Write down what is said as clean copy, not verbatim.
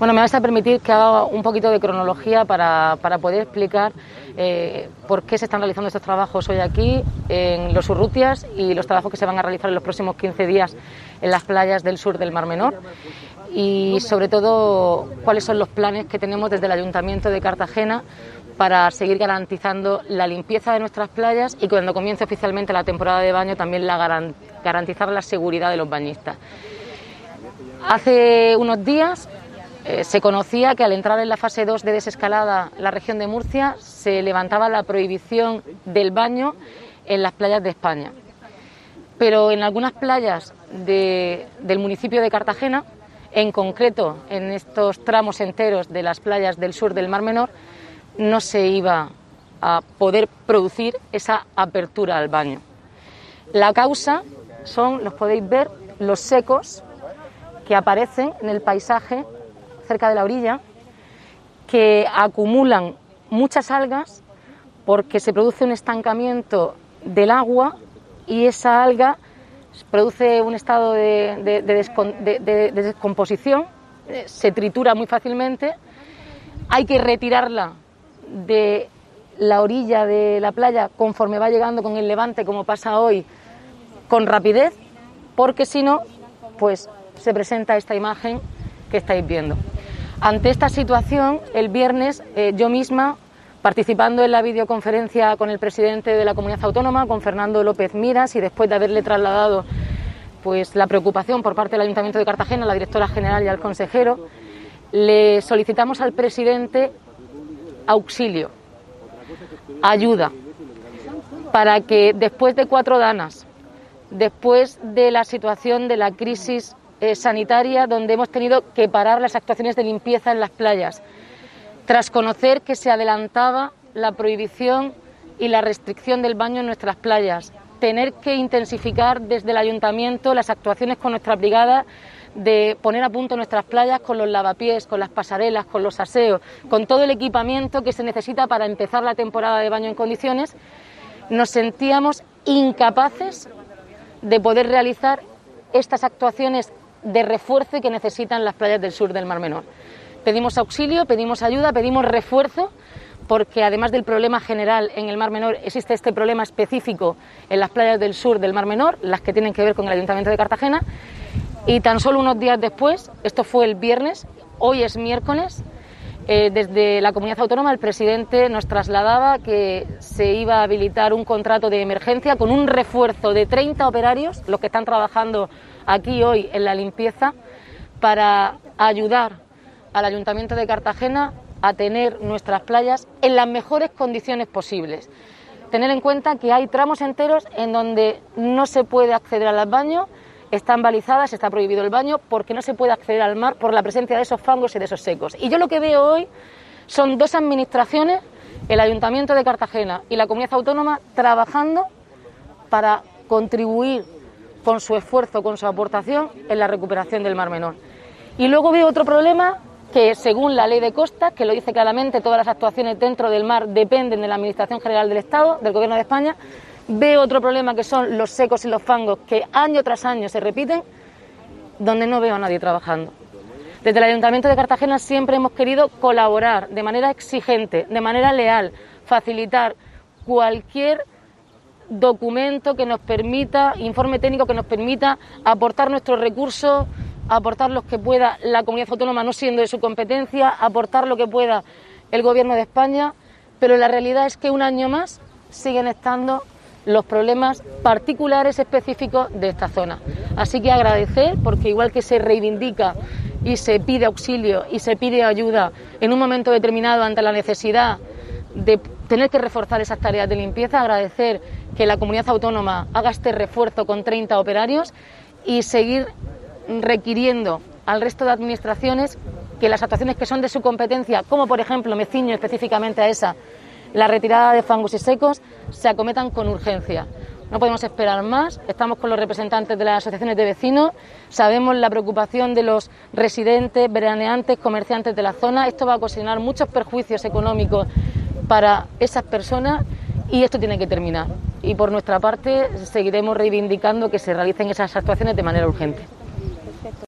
Bueno, me vas a permitir que haga un poquito de cronología para poder explicar por qué se están realizando estos trabajos hoy aquí en los Urrutias y los trabajos que se van a realizar en los próximos 15 días en las playas del sur del Mar Menor, y sobre todo cuáles son los planes que tenemos desde el Ayuntamiento de Cartagena para seguir garantizando la limpieza de nuestras playas y cuando comience oficialmente la temporada de baño también garantizar la seguridad de los bañistas. Hace unos días se conocía que al entrar en la fase 2 de desescalada la región de Murcia se levantaba la prohibición del baño en las playas de España. Pero en algunas playas del municipio de Cartagena, en concreto en estos tramos enteros de las playas del sur del Mar Menor, no se iba a poder producir esa apertura al baño. La causa son, los podéis ver, los secos que aparecen en el paisaje cerca de la orilla, que acumulan muchas algas porque se produce un estancamiento del agua y esa alga produce un estado de descomposición, se tritura muy fácilmente, hay que retirarla de la orilla de la playa conforme va llegando con el levante, como pasa hoy, con rapidez, porque si no, pues se presenta esta imagen que estáis viendo. Ante esta situación, el viernes yo misma, participando en la videoconferencia con el presidente de la Comunidad Autónoma, con Fernando López Miras, y después de haberle trasladado pues la preocupación por parte del Ayuntamiento de Cartagena, a la directora general y al consejero, le solicitamos al presidente auxilio, ayuda, para que después de 4 danas, después de la situación de la crisis sanitaria, donde hemos tenido que parar las actuaciones de limpieza en las playas, tras conocer que se adelantaba la prohibición y la restricción del baño en nuestras playas, tener que intensificar desde el ayuntamiento las actuaciones con nuestras brigadas de poner a punto nuestras playas con los lavapiés, con las pasarelas, con los aseos, con todo el equipamiento que se necesita para empezar la temporada de baño en condiciones, nos sentíamos incapaces de poder realizar estas actuaciones de refuerzo que necesitan las playas del sur del Mar Menor. Pedimos auxilio, pedimos ayuda, pedimos refuerzo, porque además del problema general en el Mar Menor existe este problema específico en las playas del sur del Mar Menor, las que tienen que ver con el Ayuntamiento de Cartagena, y tan solo unos días después, esto fue el viernes, hoy es miércoles, desde la Comunidad Autónoma el presidente nos trasladaba que se iba a habilitar un contrato de emergencia con un refuerzo de 30 operarios, los que están trabajando aquí hoy en la limpieza, para ayudar al Ayuntamiento de Cartagena a tener nuestras playas en las mejores condiciones posibles. Tener en cuenta que hay tramos enteros en donde no se puede acceder al baño, están balizadas, está prohibido el baño porque no se puede acceder al mar por la presencia de esos fangos y de esos secos. Y yo lo que veo hoy son 2 administraciones, el Ayuntamiento de Cartagena y la Comunidad Autónoma, trabajando para contribuir con su esfuerzo, con su aportación en la recuperación del Mar Menor. Y luego veo otro problema que, según la ley de costas, que lo dice claramente, todas las actuaciones dentro del mar dependen de la Administración General del Estado, del Gobierno de España. Veo otro problema que son los secos y los fangos que año tras año se repiten, donde no veo a nadie trabajando. Desde el Ayuntamiento de Cartagena siempre hemos querido colaborar de manera exigente, de manera leal, facilitar cualquier documento que nos permita, informe técnico que nos permita aportar nuestros recursos, aportar los que pueda la Comunidad Autónoma, no siendo de su competencia, aportar lo que pueda el Gobierno de España, pero la realidad es que un año más siguen estando los problemas particulares específicos de esta zona. Así que agradecer, porque igual que se reivindica y se pide auxilio y se pide ayuda en un momento determinado ante la necesidad de tener que reforzar esas tareas de limpieza, agradecer que la Comunidad Autónoma haga este refuerzo con 30 operarios y seguir requiriendo al resto de administraciones que las actuaciones que son de su competencia, como por ejemplo, me ciño específicamente a esa, la retirada de fangos y secos, se acometan con urgencia. No podemos esperar más, estamos con los representantes de las asociaciones de vecinos, sabemos la preocupación de los residentes, veraneantes, comerciantes de la zona. Esto va a ocasionar muchos perjuicios económicos para esas personas y esto tiene que terminar. Y por nuestra parte seguiremos reivindicando que se realicen esas actuaciones de manera urgente.